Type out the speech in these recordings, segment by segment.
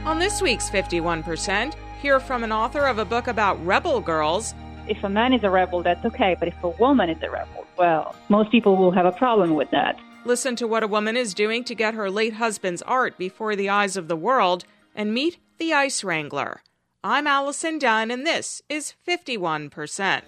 On this week's 51%, hear from an author of a book about rebel girls. If a man is a rebel, that's okay, but if a woman is a rebel, well, most people will have a problem with that. Listen to what a woman is doing to get her late husband's art before the eyes of the world, and meet the Ice Wrangler. I'm Allison Dunn, and this is 51%.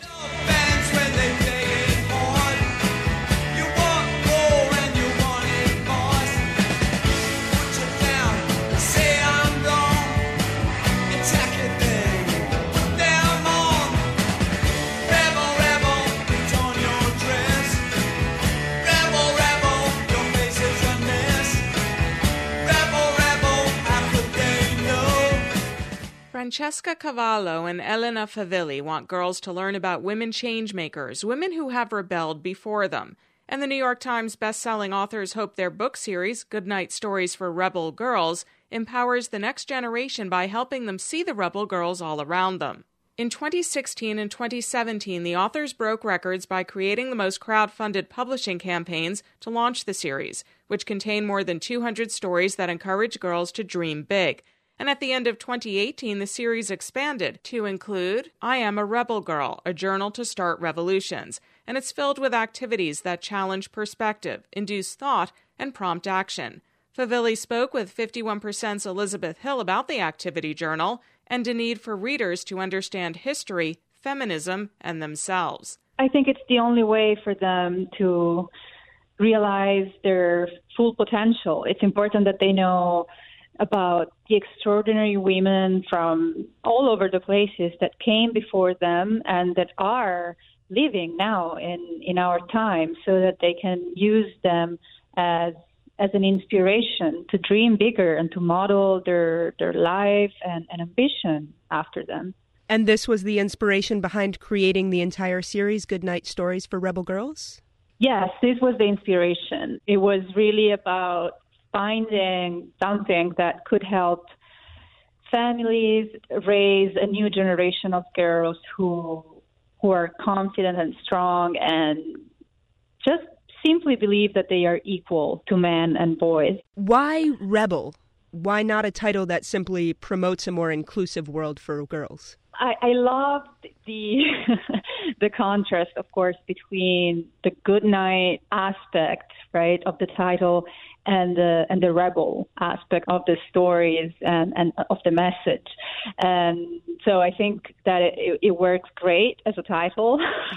Francesca Cavallo and Elena Favilli want girls to learn about women changemakers, women who have rebelled before them. And the New York Times best-selling authors hope their book series, Goodnight Stories for Rebel Girls, empowers the next generation by helping them see the rebel girls all around them. In 2016 and 2017, the authors broke records by creating the most crowd-funded publishing campaigns to launch the series, which contain more than 200 stories that encourage girls to dream big. And at the end of 2018, the series expanded to include I Am a Rebel Girl, a journal to start revolutions. And it's filled with activities that challenge perspective, induce thought, and prompt action. Favilli spoke with 51%'s Elizabeth Hill about the activity journal and a need for readers to understand history, feminism, and themselves. I think it's the only way for them to realize their full potential. It's important that they know about the extraordinary women from all over the places that came before them and that are living now in our time, so that they can use them as an inspiration to dream bigger and to model their life and ambition after them. And this was the inspiration behind creating the entire series, Goodnight Stories for Rebel Girls? Yes, this was the inspiration. It was really about finding something that could help families raise a new generation of girls who are confident and strong and just simply believe that they are equal to men and boys. Why rebel? Why not a title that simply promotes a more inclusive world for girls? I loved the the contrast, of course, between the good night aspect, right, of the title and the rebel aspect of the stories and of the message. And so I think that it works great as a title.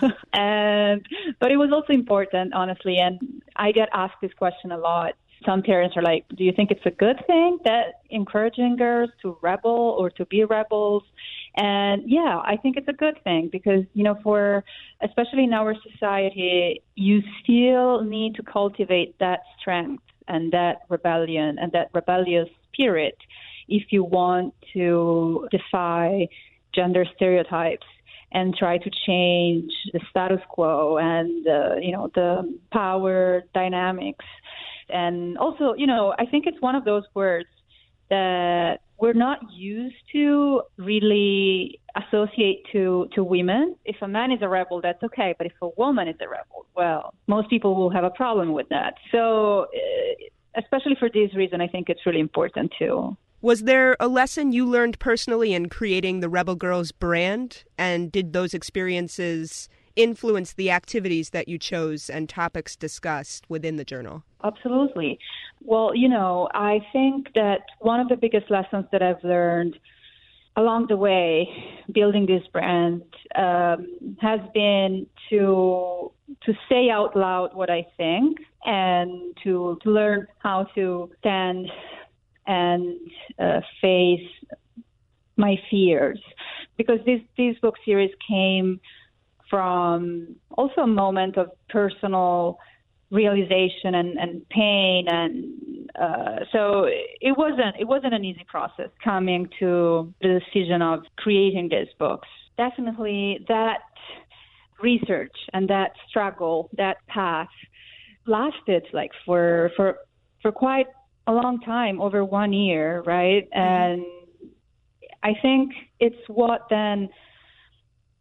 But it was also important, honestly, and I get asked this question a lot. Some parents are like, do you think it's a good thing that encouraging girls to rebel or to be rebels? And yeah, I think it's a good thing because, especially in our society, you still need to cultivate that strength and that rebellion and that rebellious spirit if you want to defy gender stereotypes and try to change the status quo and, the power dynamics. And also, I think it's one of those words that we're not used to really associate to women. If a man is a rebel, that's okay. But if a woman is a rebel, well, most people will have a problem with that. So especially for this reason, I think it's really important too. Was there a lesson you learned personally in creating the Rebel Girls brand? And did those experiences influence the activities that you chose and topics discussed within the journal? Absolutely. Well, I think that one of the biggest lessons that I've learned along the way building this brand has been to say out loud what I think and to learn how to stand and face my fears. Because this book series came from also a moment of personal realization and pain, and so it wasn't an easy process coming to the decision of creating these books. Definitely that research and that struggle, that path lasted for quite a long time, over 1 year, right? And I think it's what then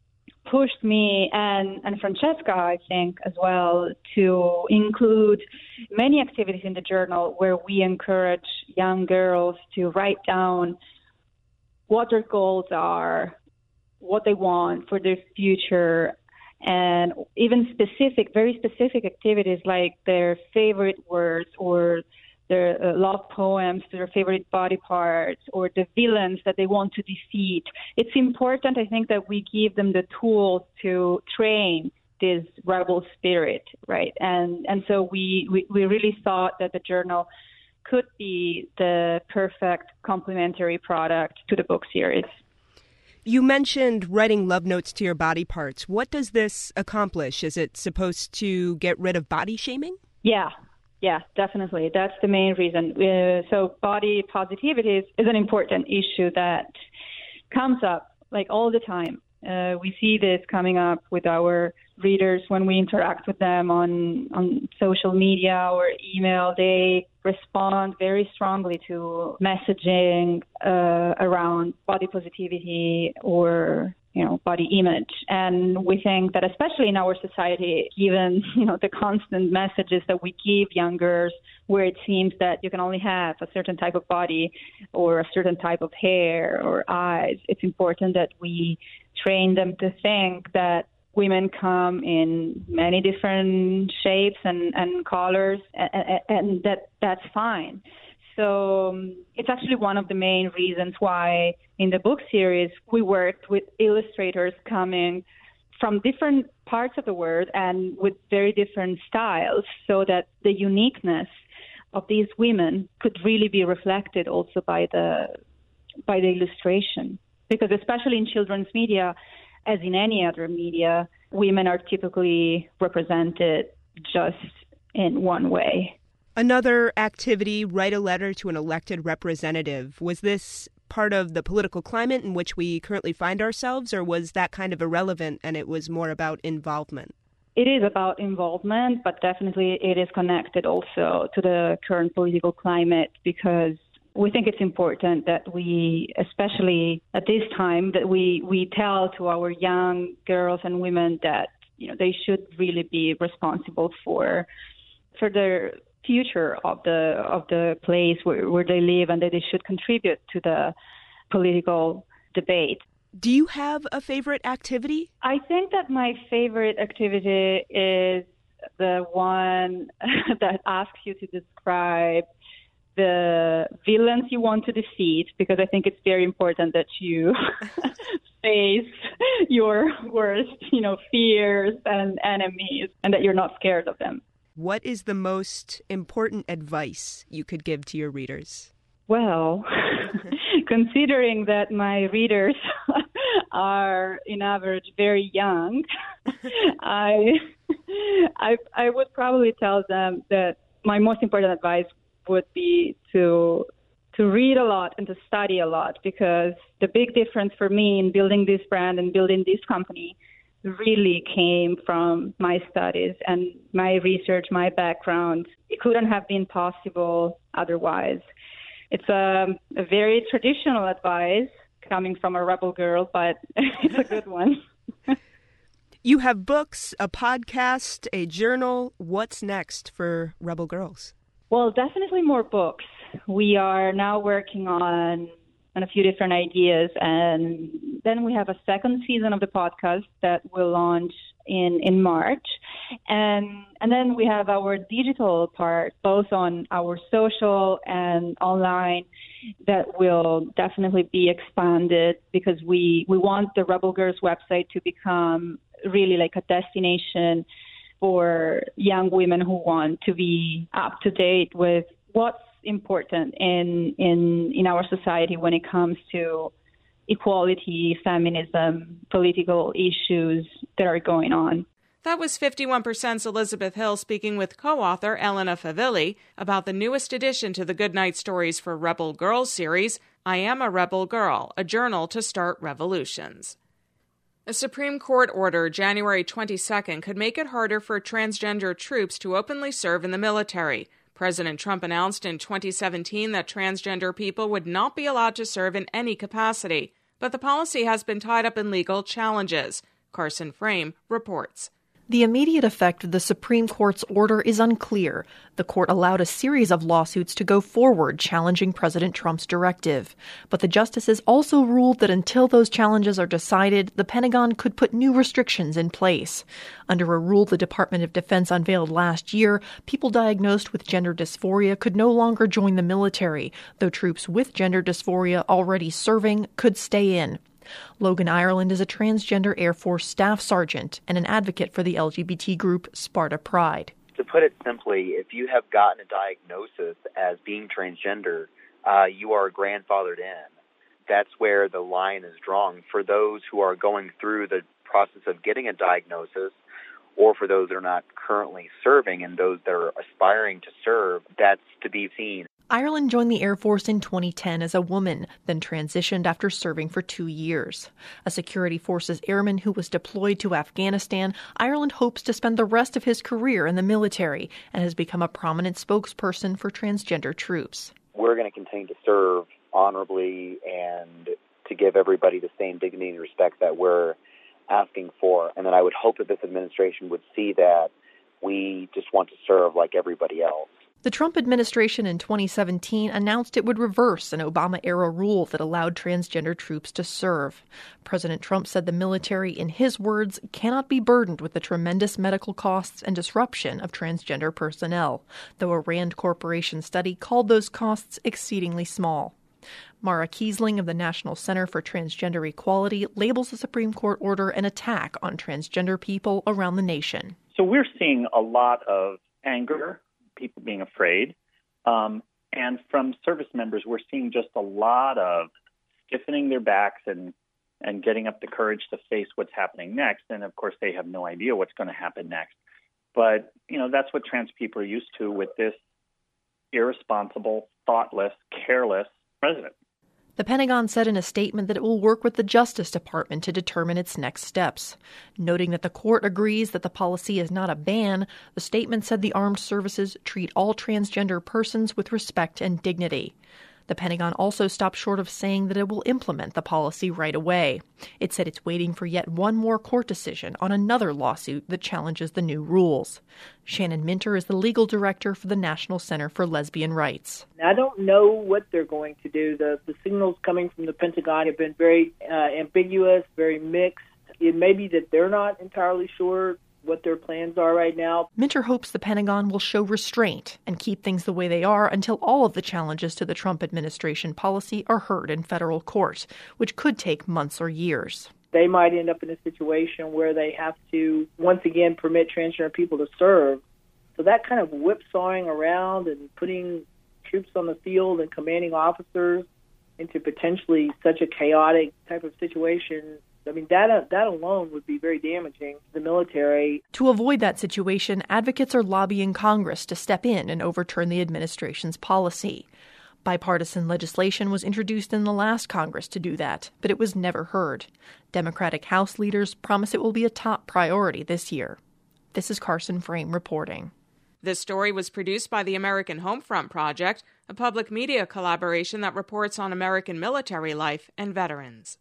pushed me and Francesca, I think, as well, to include many activities in the journal where we encourage young girls to write down what their goals are, what they want for their future, and even very specific activities like their favorite words or their love poems to their favorite body parts or the villains that they want to defeat. It's important, I think, that we give them the tools to train this rebel spirit, right? And so we really thought that the journal could be the perfect complementary product to the book series. You mentioned writing love notes to your body parts. What does this accomplish? Is it supposed to get rid of body shaming? Yeah, definitely. That's the main reason. So body positivity is an important issue that comes up like all the time. We see this coming up with our readers when we interact with them on social media or email. They respond very strongly to messaging around body positivity or body image. And we think that especially in our society, given, the constant messages that we give young girls, where it seems that you can only have a certain type of body or a certain type of hair or eyes, it's important that we train them to think that women come in many different shapes and colors, and that's fine. So it's actually one of the main reasons why in the book series we worked with illustrators coming from different parts of the world and with very different styles, so that the uniqueness of these women could really be reflected also by the illustration. Because especially in children's media, as in any other media, women are typically represented just in one way. Another activity, write a letter to an elected representative. Was this part of the political climate in which we currently find ourselves, or was that kind of irrelevant and it was more about involvement? It is about involvement, but definitely it is connected also to the current political climate, because we think it's important that we, especially at this time, that we tell to our young girls and women that they should really be responsible for their future of the place where they live, and that they should contribute to the political debate. Do you have a favorite activity? I think that my favorite activity is the one that asks you to describe the villains you want to defeat, because I think it's very important that you face your worst, fears and enemies, and that you're not scared of them. What is the most important advice you could give to your readers? Well, considering that my readers are, in average, very young, I would probably tell them that my most important advice would be to read a lot and to study a lot, because the big difference for me in building this brand and building this company really came from my studies and my research, my background. It couldn't have been possible otherwise. It's a very traditional advice coming from a rebel girl, but it's a good one. You have books, a podcast, a journal. What's next for Rebel Girls? Well, definitely more books. We are now working on a few different ideas, and then we have a second season of the podcast that will launch in March, and then we have our digital part, both on our social and online, that will definitely be expanded, because we want the Rebel Girls website to become really like a destination for young women who want to be up to date with what's important in our society when it comes to equality, feminism, political issues that are going on. That was 51%'s Elizabeth Hill speaking with co-author Elena Favilli about the newest addition to the Goodnight Stories for Rebel Girls series, I Am a Rebel Girl, a journal to start revolutions. A Supreme Court order January 22nd could make it harder for transgender troops to openly serve in the military. President Trump announced in 2017 that transgender people would not be allowed to serve in any capacity, but the policy has been tied up in legal challenges. Carson Frame reports. The immediate effect of the Supreme Court's order is unclear. The court allowed a series of lawsuits to go forward challenging President Trump's directive. But the justices also ruled that until those challenges are decided, the Pentagon could put new restrictions in place. Under a rule the Department of Defense unveiled last year, people diagnosed with gender dysphoria could no longer join the military, though troops with gender dysphoria already serving could stay in. Logan Ireland is a transgender Air Force staff sergeant and an advocate for the LGBT group Sparta Pride. To put it simply, if you have gotten a diagnosis as being transgender, you are grandfathered in. That's where the line is drawn. For those who are going through the process of getting a diagnosis, or for those that are not currently serving and those that are aspiring to serve, that's to be seen. Ireland joined the Air Force in 2010 as a woman, then transitioned after serving for 2 years. A security forces airman who was deployed to Afghanistan, Ireland hopes to spend the rest of his career in the military and has become a prominent spokesperson for transgender troops. We're going to continue to serve honorably and to give everybody the same dignity and respect that we're asking for. And then I would hope that this administration would see that we just want to serve like everybody else. The Trump administration in 2017 announced it would reverse an Obama-era rule that allowed transgender troops to serve. President Trump said the military, in his words, cannot be burdened with the tremendous medical costs and disruption of transgender personnel, though a Rand Corporation study called those costs exceedingly small. Mara Kiesling of the National Center for Transgender Equality labels the Supreme Court order an attack on transgender people around the nation. So we're seeing a lot of anger, people being afraid. And from service members, we're seeing just a lot of stiffening their backs and getting up the courage to face what's happening next. And, of course, they have no idea what's going to happen next. But, that's what trans people are used to with this irresponsible, thoughtless, careless president. The Pentagon said in a statement that it will work with the Justice Department to determine its next steps. Noting that the court agrees that the policy is not a ban, the statement said the armed services treat all transgender persons with respect and dignity. The Pentagon also stopped short of saying that it will implement the policy right away. It said it's waiting for yet one more court decision on another lawsuit that challenges the new rules. Shannon Minter is the legal director for the National Center for Lesbian Rights. I don't know what they're going to do. The signals coming from the Pentagon have been very ambiguous, very mixed. It may be that they're not entirely sure what their plans are right now. Minter hopes the Pentagon will show restraint and keep things the way they are until all of the challenges to the Trump administration policy are heard in federal court, which could take months or years. They might end up in a situation where they have to, once again, permit transgender people to serve. So that kind of whipsawing around and putting troops on the field and commanding officers into potentially such a chaotic type of situation, I mean, that alone would be very damaging to the military. To avoid that situation, advocates are lobbying Congress to step in and overturn the administration's policy. Bipartisan legislation was introduced in the last Congress to do that, but it was never heard. Democratic House leaders promise it will be a top priority this year. This is Carson Frame reporting. This story was produced by the American Homefront Project, a public media collaboration that reports on American military life and veterans.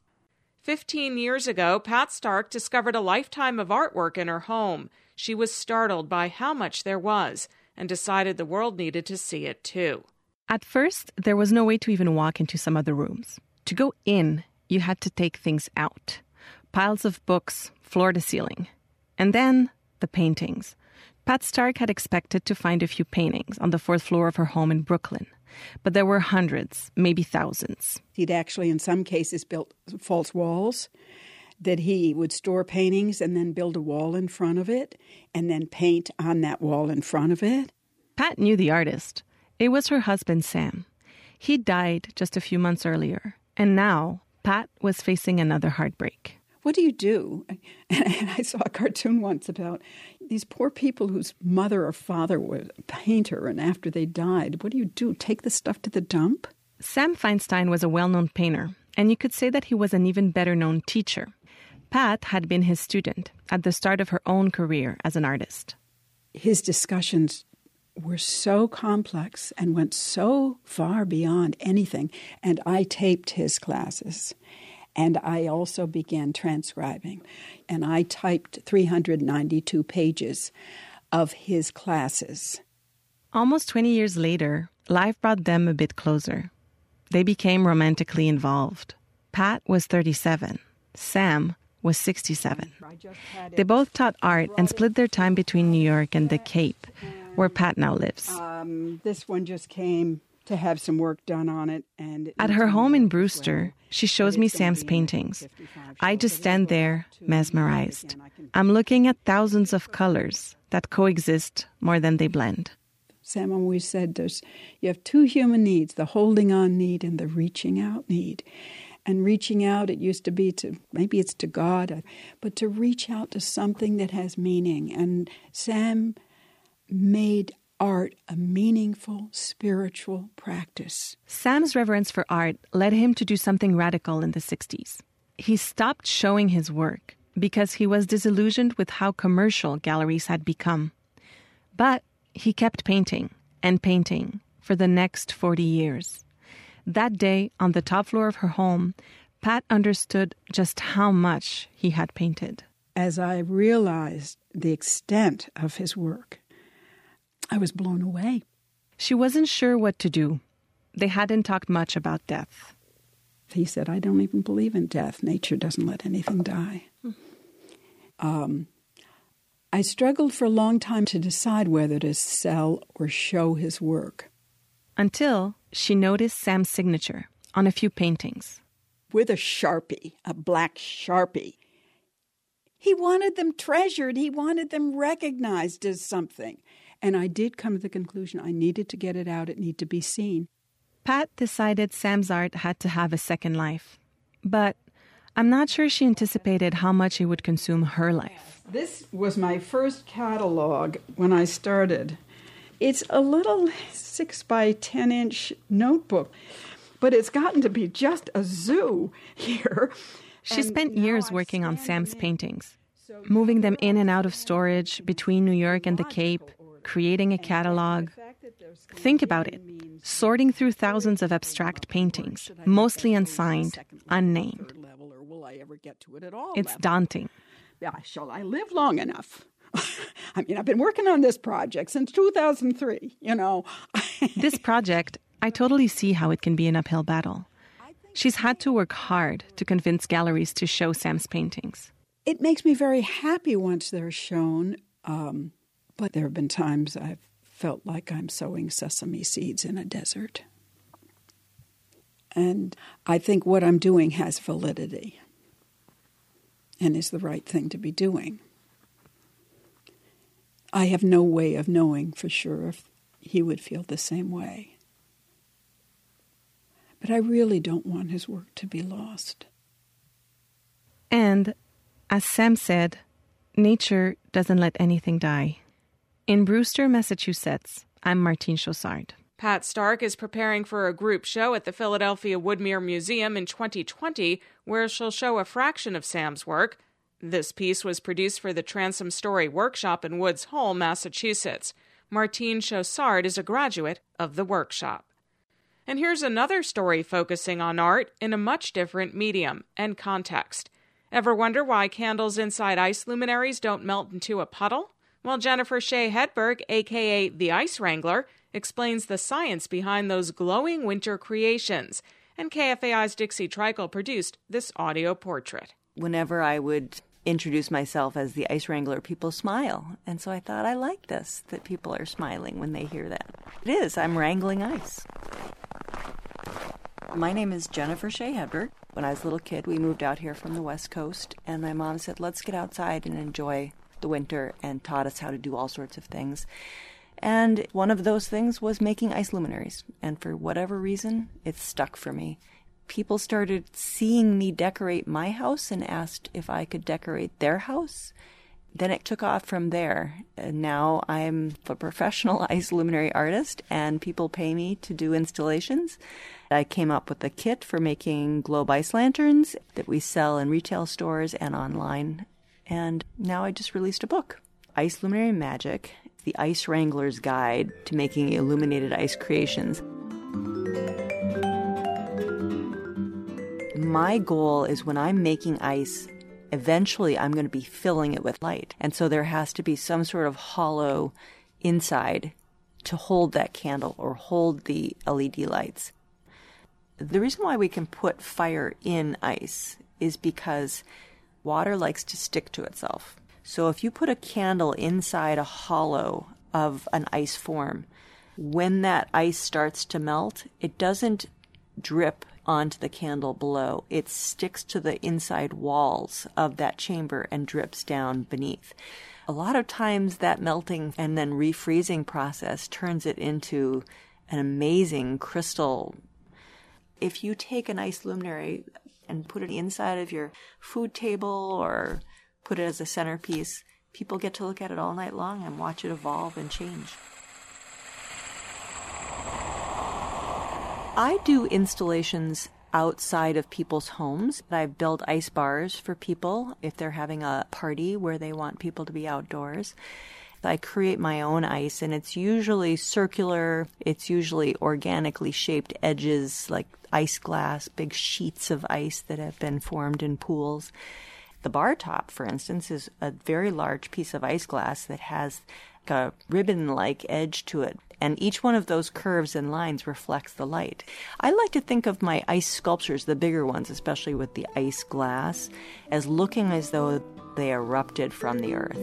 15 years ago, Pat Stark discovered a lifetime of artwork in her home. She was startled by how much there was and decided the world needed to see it too. At first, there was no way to even walk into some of the rooms. To go in, you had to take things out. Piles of books, floor to ceiling. And then, the paintings. Pat Stark had expected to find a few paintings on the 4th floor of her home in Brooklyn. But there were hundreds, maybe thousands. He'd actually, in some cases, built false walls, that he would store paintings and then build a wall in front of it, and then paint on that wall in front of it. Pat knew the artist. It was her husband, Sam. He died just a few months earlier, and now Pat was facing another heartbreak. What do you do? And I saw a cartoon once about these poor people whose mother or father was a painter, and after they died, what do you do? Take the stuff to the dump? Sam Feinstein was a well-known painter, and you could say that he was an even better-known teacher. Pat had been his student at the start of her own career as an artist. His discussions were so complex and went so far beyond anything, and I taped his classes. And I also began transcribing. And I typed 392 pages of his classes. Almost 20 years later, life brought them a bit closer. They became romantically involved. Pat was 37. Sam was 67. They both taught art and split their time between New York and the Cape, where Pat now lives. This one just came to have some work done on it. And at her home in Brewster, she shows me Sam's paintings. I just stand there, mesmerized. I'm looking at thousands of colors that coexist more than they blend. Sam always said you have two human needs, the holding on need and the reaching out need. And reaching out, it used to be maybe it's to God, but to reach out to something that has meaning. And Sam made art a meaningful spiritual practice. Sam's reverence for art led him to do something radical in the 60s. He stopped showing his work because he was disillusioned with how commercial galleries had become. But he kept painting and painting for the next 40 years. That day, on the top floor of her home, Pat understood just how much he had painted. As I realized the extent of his work, I was blown away. She wasn't sure what to do. They hadn't talked much about death. He said, I don't even believe in death. Nature doesn't let anything die. I struggled for a long time to decide whether to sell or show his work. Until she noticed Sam's signature on a few paintings. With a Sharpie, a black Sharpie. He wanted them treasured. He wanted them recognized as something. And I did come to the conclusion I needed to get it out. It needed to be seen. Pat decided Sam's art had to have a second life. But I'm not sure she anticipated how much it would consume her life. This was my first catalog when I started. It's a little 6 by 10 inch notebook, but it's gotten to be just a zoo here. She spent years working on Sam's paintings, moving them in and out of storage between New York and the Cape, creating a catalog. Think about it, sorting through thousands of abstract paintings, mostly unsigned, unnamed. It's daunting. Yeah, shall I live long enough? I mean, I've been working on this project since 2003, This project, I totally see how it can be an uphill battle. She's had to work hard to convince galleries to show Sam's paintings. It makes me very happy once they're shown, but there have been times I've felt like I'm sowing sesame seeds in a desert. And I think what I'm doing has validity and is the right thing to be doing. I have no way of knowing for sure if he would feel the same way. But I really don't want his work to be lost. And, as Sam said, nature doesn't let anything die. In Brewster, Massachusetts, I'm Martine Chaussard. Pat Stark is preparing for a group show at the Philadelphia Woodmere Museum in 2020, where she'll show a fraction of Sam's work. This piece was produced for the Transom Story Workshop in Woods Hole, Massachusetts. Martine Chaussard is a graduate of the workshop. And here's another story focusing on art in a much different medium and context. Ever wonder why candles inside ice luminaries don't melt into a puddle? Well, Jennifer Shea Hedberg, a.k.a. the Ice Wrangler, explains the science behind those glowing winter creations. And KFAI's Dixie Trickle produced this audio portrait. Whenever I would introduce myself as the Ice Wrangler, people smile. And so I thought, I like this, that people are smiling when they hear that. It is. I'm wrangling ice. My name is Jennifer Shea Hedberg. When I was a little kid, we moved out here from the West Coast, and my mom said, let's get outside and enjoy the winter, and taught us how to do all sorts of things. And one of those things was making ice luminaries. And for whatever reason, it stuck for me. People started seeing me decorate my house and asked if I could decorate their house. Then it took off from there. And now I'm a professional ice luminary artist, and people pay me to do installations. I came up with a kit for making globe ice lanterns that we sell in retail stores and online. And now I just released a book, Ice Luminary Magic, the Ice Wrangler's Guide to Making Illuminated Ice Creations. My goal is when I'm making ice, eventually I'm going to be filling it with light. And so there has to be some sort of hollow inside to hold that candle or hold the LED lights. The reason why we can put fire in ice is because water likes to stick to itself. So if you put a candle inside a hollow of an ice form, when that ice starts to melt, it doesn't drip onto the candle below. It sticks to the inside walls of that chamber and drips down beneath. A lot of times that melting and then refreezing process turns it into an amazing crystal. If you take an ice luminary and put it inside of your food table or put it as a centerpiece, people get to look at it all night long and watch it evolve and change. I do installations outside of people's homes. I've built ice bars for people if they're having a party where they want people to be outdoors. I create my own ice, and it's usually circular. It's usually organically shaped edges like ice glass, big sheets of ice that have been formed in pools. The bar top, for instance, is a very large piece of ice glass that has a ribbon-like edge to it, and each one of those curves and lines reflects the light. I like to think of my ice sculptures, the bigger ones, especially with the ice glass, as looking as though they erupted from the earth.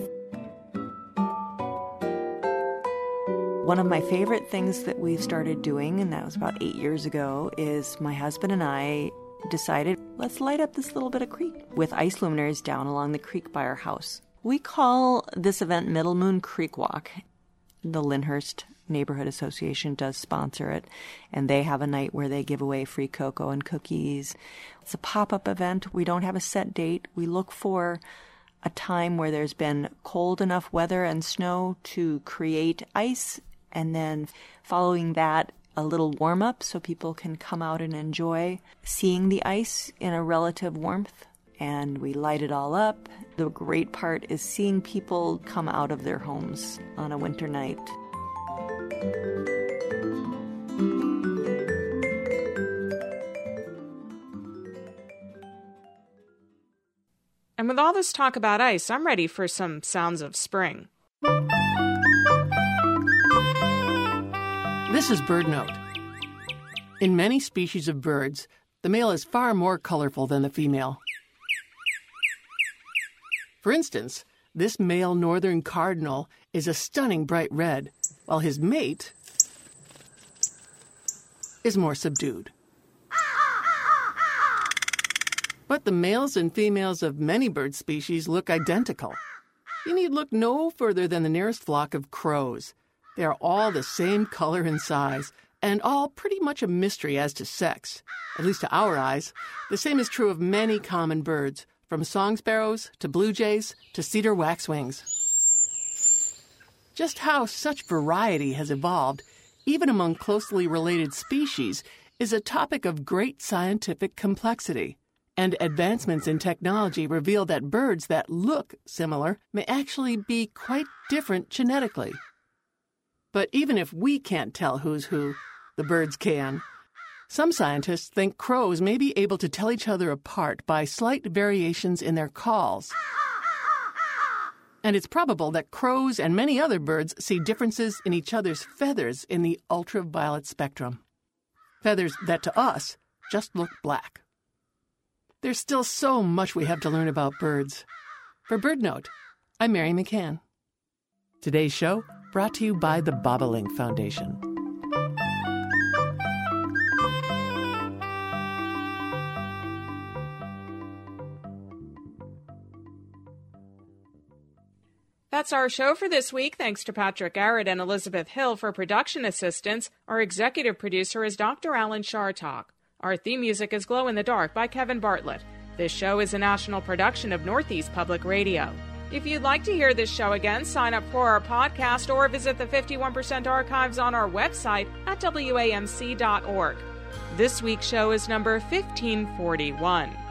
One of my favorite things that we've started doing, and that was about 8 years ago, is my husband and I decided, let's light up this little bit of creek with ice luminaries down along the creek by our house. We call this event Middle Moon Creek Walk. The Lyndhurst Neighborhood Association does sponsor it, and they have a night where they give away free cocoa and cookies. It's a pop-up event. We don't have a set date. We look for a time where there's been cold enough weather and snow to create ice, and then following that, a little warm-up so people can come out and enjoy seeing the ice in a relative warmth. And we light it all up. The great part is seeing people come out of their homes on a winter night. And with all this talk about ice, I'm ready for some sounds of spring. This is BirdNote. In many species of birds, the male is far more colorful than the female. For instance, this male northern cardinal is a stunning bright red, while his mate is more subdued. But the males and females of many bird species look identical. You need look no further than the nearest flock of crows. They are all the same color and size, and all pretty much a mystery as to sex, at least to our eyes. The same is true of many common birds, from song sparrows to blue jays to cedar waxwings. Just how such variety has evolved, even among closely related species, is a topic of great scientific complexity. And advancements in technology reveal that birds that look similar may actually be quite different genetically. But even if we can't tell who's who, the birds can. Some scientists think crows may be able to tell each other apart by slight variations in their calls. And it's probable that crows and many other birds see differences in each other's feathers in the ultraviolet spectrum. Feathers that to us just look black. There's still so much we have to learn about birds. For BirdNote, I'm Mary McCann. Today's show brought to you by the Bobolink Foundation. That's our show for this week. Thanks to Patrick Garrett and Elizabeth Hill for production assistance. Our executive producer is Dr. Alan Chartok. Our theme music is Glow in the Dark by Kevin Bartlett. This show is a national production of Northeast Public Radio. If you'd like to hear this show again, sign up for our podcast or visit the 51% archives on our website at WAMC.org. This week's show is number 1541.